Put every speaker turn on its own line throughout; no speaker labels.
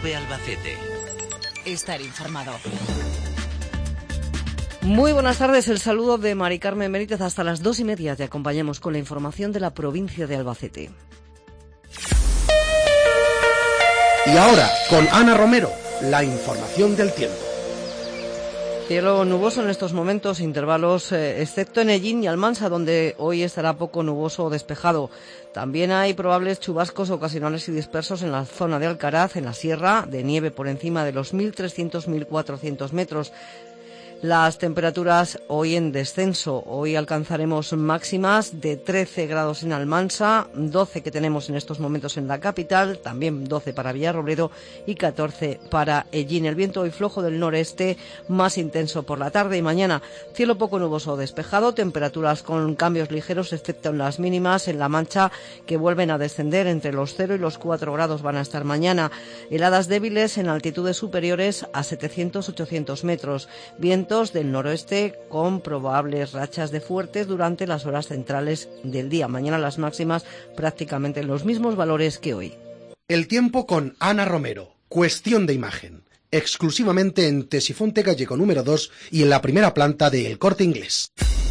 COPE Albacete.
Estar informado.
Muy buenas tardes, el saludo de Mari Carmen Benítez. Hasta las 2:30 te acompañamos con la información de la provincia de Albacete.
Y ahora, con Ana Romero, la información del tiempo.
Cielo nuboso en estos momentos, intervalos, excepto en Ellín y Almansa, donde hoy estará poco nuboso o despejado. También hay probables chubascos ocasionales y dispersos en la zona de Alcaraz, en la sierra, de nieve por encima de los 1.300-1.400 metros. Las temperaturas hoy en descenso. Hoy alcanzaremos máximas de 13 grados en Almansa, 12 que tenemos en estos momentos en la capital, también 12 para Villarrobledo y 14 para Ellín. El viento hoy flojo del noreste, más intenso por la tarde y mañana. Cielo poco nuboso o despejado, temperaturas con cambios ligeros, excepto en las mínimas, en La Mancha, que vuelven a descender entre los 0 y los 4 grados van a estar mañana. Heladas débiles en altitudes superiores a 700-800 metros. Vientos del noroeste con probables rachas de fuertes durante las horas centrales del día. Mañana las máximas prácticamente en los mismos valores que hoy.
El tiempo con Ana Romero. Cuestión de imagen. Exclusivamente en Tesifonte Gallego número 2 y en la primera planta de El Corte Inglés.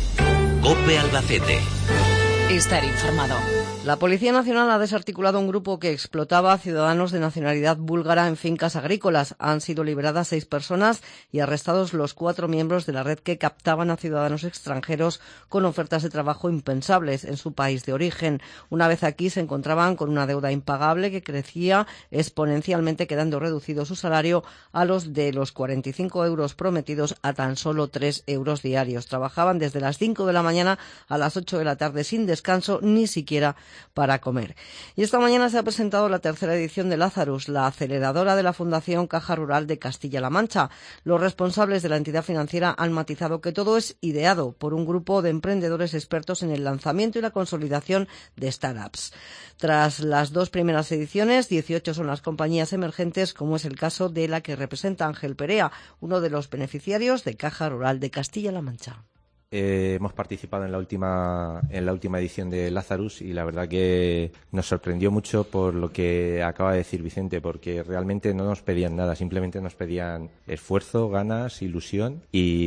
COPE Albacete.
Estar informado.
La Policía Nacional ha desarticulado un grupo que explotaba a ciudadanos de nacionalidad búlgara en fincas agrícolas. Han sido liberadas 6 personas y arrestados los 4 miembros de la red que captaban a ciudadanos extranjeros con ofertas de trabajo impensables en su país de origen. Una vez aquí se encontraban con una deuda impagable que crecía exponencialmente, quedando reducido su salario a los de los 45 euros prometidos a tan solo 3 euros diarios. Trabajaban desde las 5 de la mañana a las 8 de la tarde sin descanso, ni siquiera para comer. Y esta mañana se ha presentado la tercera edición de Lazarus, la aceleradora de la Fundación Caja Rural de Castilla-La Mancha. Los responsables de la entidad financiera han matizado que todo es ideado por un grupo de emprendedores expertos en el lanzamiento y la consolidación de startups. Tras las 2 primeras ediciones, 18 son las compañías emergentes, como es el caso de la que representa Ángel Perea, uno de los beneficiarios de Caja Rural de Castilla-La Mancha.
Hemos participado en la última edición de Lazarus y la verdad que nos sorprendió mucho por lo que acaba de decir Vicente, porque realmente no nos pedían nada, simplemente nos pedían esfuerzo, ganas, ilusión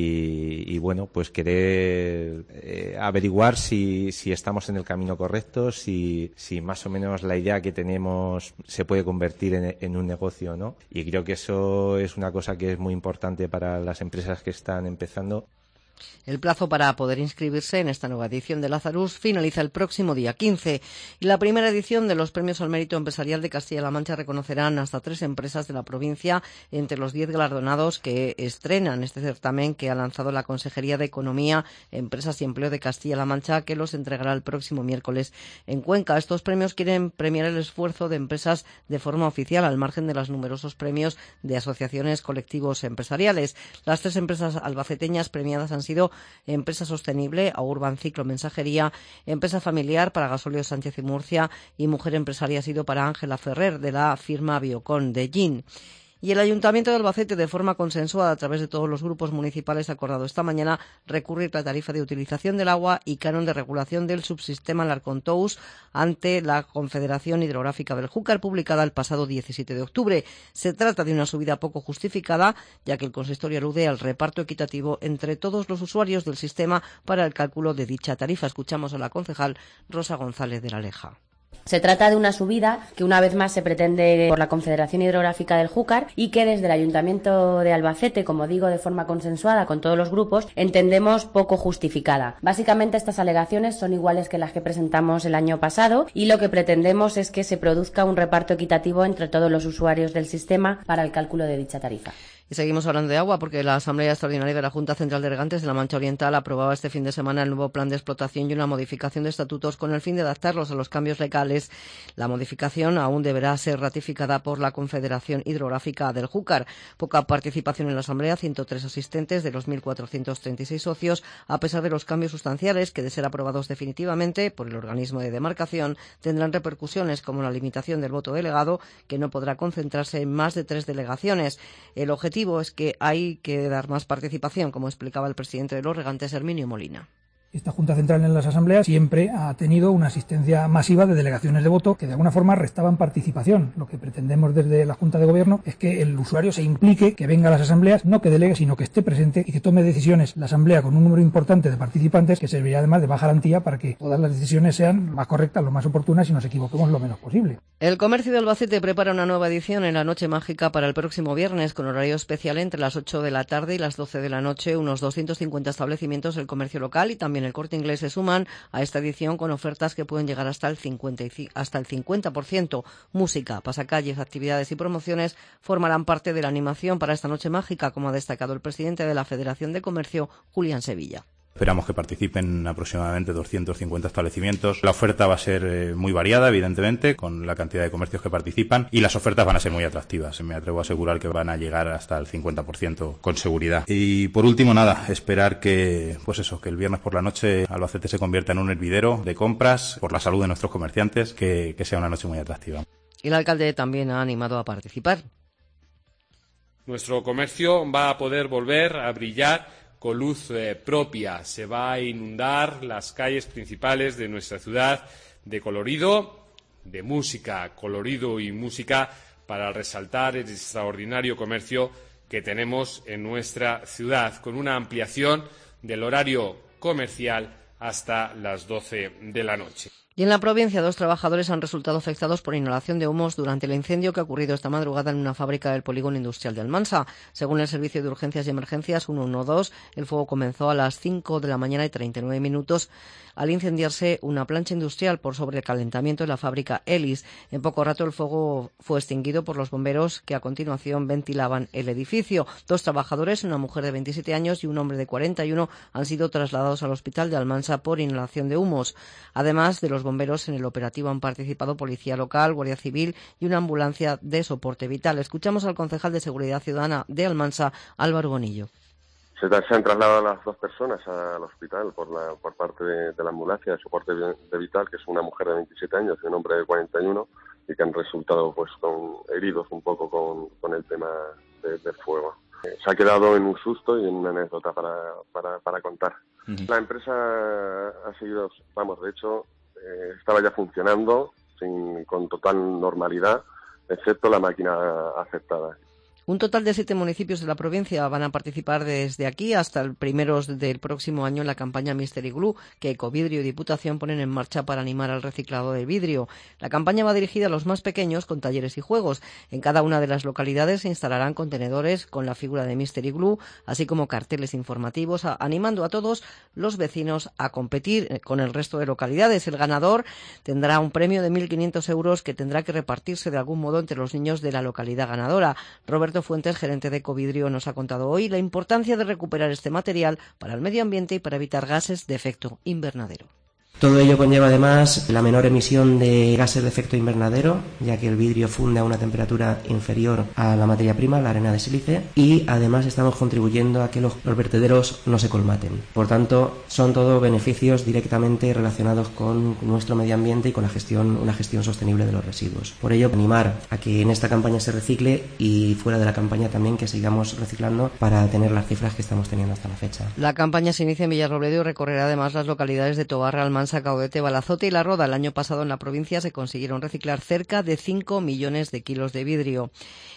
y bueno, pues querer averiguar si estamos en el camino correcto, si más o menos la idea que tenemos se puede convertir en un negocio, ¿no? Y creo que eso es una cosa que es muy importante para las empresas que están empezando.
El plazo para poder inscribirse en esta nueva edición de Lazarus finaliza el próximo día 15 y la primera edición de los Premios al Mérito Empresarial de Castilla-La Mancha reconocerán hasta 3 empresas de la provincia entre los 10 galardonados que estrenan este certamen que ha lanzado la Consejería de Economía, Empresas y Empleo de Castilla-La Mancha, que los entregará el próximo miércoles en Cuenca. Estos premios quieren premiar el esfuerzo de empresas de forma oficial, al margen de los numerosos premios de asociaciones, colectivos empresariales. Las 3 empresas albaceteñas premiadas han sido Empresa Sostenible, a Urban Ciclo Mensajería, Empresa Familiar para Gasóleo Sánchez y Murcia y Mujer Empresaria ha sido para Ángela Ferrer, de la firma Biocon de Ellín. Y el Ayuntamiento de Albacete, de forma consensuada a través de todos los grupos municipales, ha acordado esta mañana recurrir la tarifa de utilización del agua y canon de regulación del subsistema Larcontous ante la Confederación Hidrográfica del Júcar, publicada el pasado 17 de octubre. Se trata de una subida poco justificada, ya que el consistorio alude al reparto equitativo entre todos los usuarios del sistema para el cálculo de dicha tarifa. Escuchamos a la concejal Rosa González de la Leja.
Se trata de una subida que una vez más se pretende por la Confederación Hidrográfica del Júcar y que desde el Ayuntamiento de Albacete, como digo, de forma consensuada con todos los grupos, entendemos poco justificada. Básicamente estas alegaciones son iguales que las que presentamos el año pasado y lo que pretendemos es que se produzca un reparto equitativo entre todos los usuarios del sistema para el cálculo de dicha tarifa.
Y seguimos hablando de agua porque la Asamblea Extraordinaria de la Junta Central de Regantes de la Mancha Oriental aprobaba este fin de semana el nuevo plan de explotación y una modificación de estatutos con el fin de adaptarlos a los cambios legales. La modificación aún deberá ser ratificada por la Confederación Hidrográfica del Júcar. Poca participación en la Asamblea, 103 asistentes de los 1.436 socios, a pesar de los cambios sustanciales que, de ser aprobados definitivamente por el organismo de demarcación, tendrán repercusiones como la limitación del voto delegado, que no podrá concentrarse en más de 3 delegaciones. El objetivo es que hay que dar más participación, como explicaba el presidente de los Regantes, Herminio Molina.
Esta Junta Central en las asambleas siempre ha tenido una asistencia masiva de delegaciones de voto que de alguna forma restaban participación. Lo que pretendemos desde la Junta de Gobierno es que el usuario se implique, que venga a las asambleas, no que delegue, sino que esté presente y que tome decisiones la asamblea con un número importante de participantes, que serviría además de baja garantía para que todas las decisiones sean más correctas, lo más oportunas y nos equivoquemos lo menos posible.
El comercio de Albacete prepara una nueva edición en la Noche Mágica para el próximo viernes, con horario especial entre las 8 de la tarde y las 12 de la noche. Unos 250 establecimientos del comercio local y también el Corte Inglés se suman a esta edición con ofertas que pueden llegar hasta el 50%. Música, pasacalles, actividades y promociones formarán parte de la animación para esta Noche Mágica, como ha destacado el presidente de la Federación de Comercio, Julián Sevilla.
Esperamos que participen aproximadamente 250 establecimientos. La oferta va a ser muy variada, evidentemente, con la cantidad de comercios que participan, y las ofertas van a ser muy atractivas. Me atrevo a asegurar que van a llegar hasta el 50% con seguridad. Y por último, esperar que el viernes por la noche Albacete se convierta en un hervidero de compras por la salud de nuestros comerciantes, que sea una noche muy atractiva.
Y el alcalde también ha animado a participar.
Nuestro comercio va a poder volver a brillar con luz propia. Se va a inundar las calles principales de nuestra ciudad de colorido, de música, colorido y música, para resaltar el extraordinario comercio que tenemos en nuestra ciudad, con una ampliación del horario comercial hasta las 12 de la noche.
Y en la provincia, 2 trabajadores han resultado afectados por inhalación de humos durante el incendio que ha ocurrido esta madrugada en una fábrica del polígono industrial de Almansa. Según el Servicio de Urgencias y Emergencias 112, el fuego comenzó a las 5 de la mañana y 39 minutos al incendiarse una plancha industrial por sobrecalentamiento en la fábrica Elis. En poco rato el fuego fue extinguido por los bomberos, que a continuación ventilaban el edificio. 2 trabajadores, una mujer de 27 años y un hombre de 41, han sido trasladados al hospital de Almansa por inhalación de humos. Además de los bomberos, en el operativo han participado policía local, guardia civil y una ambulancia de soporte vital. Escuchamos al concejal de Seguridad Ciudadana de Almansa, Álvaro Bonillo.
Se han trasladado a las 2 personas al hospital por parte de la ambulancia de soporte de vital, que es una mujer de 27 años y un hombre de 41, y que han resultado con heridos un poco con el tema del fuego. Se ha quedado en un susto y en una anécdota para contar. Uh-huh. La empresa ha seguido, de hecho, estaba ya funcionando con total normalidad, excepto la máquina afectada.
Un total de 7 municipios de la provincia van a participar desde aquí hasta el primero del próximo año en la campaña Mystery Glue, que Ecovidrio y Diputación ponen en marcha para animar al reciclado de vidrio. La campaña va dirigida a los más pequeños, con talleres y juegos. En cada una de las localidades se instalarán contenedores con la figura de Mystery Glue, así como carteles informativos, animando a todos los vecinos a competir con el resto de localidades. El ganador tendrá un premio de 1.500 euros que tendrá que repartirse de algún modo entre los niños de la localidad ganadora. Roberto Fuentes, gerente de Ecovidrio, nos ha contado hoy la importancia de recuperar este material para el medio ambiente y para evitar gases de efecto invernadero.
Todo ello conlleva además la menor emisión de gases de efecto invernadero, ya que el vidrio funde a una temperatura inferior a la materia prima, la arena de sílice, y además estamos contribuyendo a que los vertederos no se colmaten. Por tanto, son todo beneficios directamente relacionados con nuestro medio ambiente y con una gestión sostenible de los residuos. Por ello, animar a que en esta campaña se recicle y fuera de la campaña también que sigamos reciclando para tener las cifras que estamos teniendo hasta la fecha.
La campaña se inicia en Villarrobledo y recorrerá además las localidades de Tobarra, Almansa, Caudete, Balazote y La Roda. El año pasado en la provincia se consiguieron reciclar cerca de 5 millones de kilos de vidrio.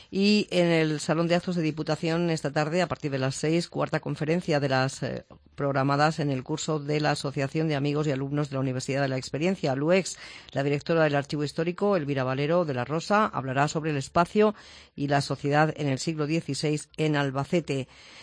Y en el Salón de Actos de Diputación esta tarde, a partir de las 6, cuarta conferencia de las programadas en el curso de la Asociación de Amigos y Alumnos de la Universidad de la Experiencia, LUEX. La directora del Archivo Histórico, Elvira Valero de la Rosa, hablará sobre el espacio y la sociedad en el siglo XVI en Albacete.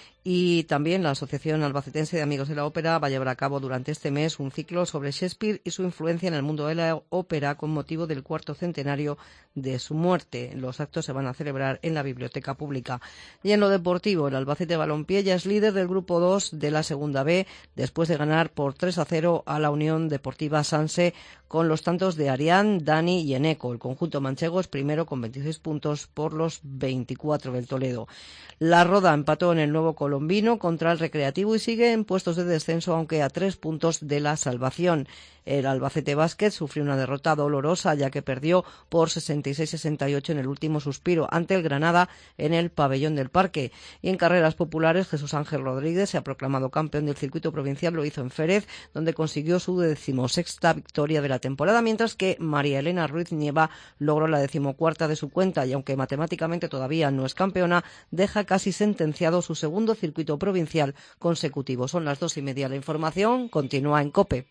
Y también la Asociación Albacetense de Amigos de la Ópera va a llevar a cabo durante este mes un ciclo sobre Shakespeare y su influencia en el mundo de la ópera con motivo del 4º centenario de su muerte. Los actos se van a celebrar en la Biblioteca Pública. Y en lo deportivo, el Albacete Balompié ya es líder del Grupo 2 de la Segunda B, después de ganar por 3-0 a la Unión Deportiva Sanse con los tantos de Arián, Dani y Eneco. El conjunto manchego es primero con 26 puntos por los 24 del Toledo. La Roda empató en el Nuevo Colombino contra el Recreativo y sigue en puestos de descenso, aunque a 3 puntos de la salvación. El Albacete Básquet sufrió una derrota dolorosa, ya que perdió por 66-68 en el último suspiro ante el Granada en el Pabellón del Parque. Y en carreras populares, Jesús Ángel Rodríguez se ha proclamado campeón del circuito provincial, lo hizo en Férez, donde consiguió su 16ª victoria de la temporada, mientras que María Elena Ruiz Nieva logró la 14ª de su cuenta y, aunque matemáticamente todavía no es campeona, deja casi sentenciado su segundo circuito provincial consecutivo. Son las 2:30. La información continúa en COPE.